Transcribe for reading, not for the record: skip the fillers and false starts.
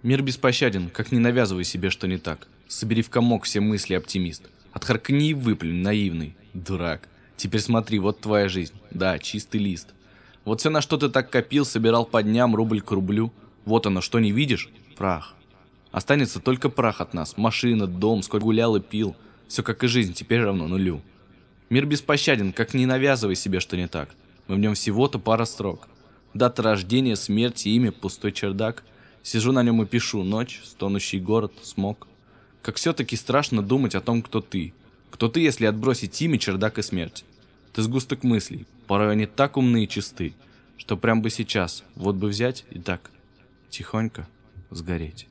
Мир беспощаден, как не навязывай себе, что не так. Собери в комок все мысли, оптимист. Отхаркни и выплюнь, наивный. Дурак. Теперь смотри, вот твоя жизнь. Да, чистый лист. Вот все, на что ты так копил, собирал по дням, рубль к рублю. Вот оно, что не видишь? Прах. Останется только прах от нас. Машина, дом, сколько гулял и пил. Все как и жизнь, теперь равно нулю. Мир беспощаден, как не навязывай себе, что не так. Мы в нем всего-то пара строк. Дата рождения, смерти, имя, пустой чердак. Сижу на нем и пишу: ночь, стонущий город, смог. Как все-таки страшно думать о том, кто ты. Кто ты, если отбросить имя, чердак и смерть? Ты сгусток мыслей, порой они так умны и чисты, что прям бы сейчас, вот бы взять и так, тихонько сгореть.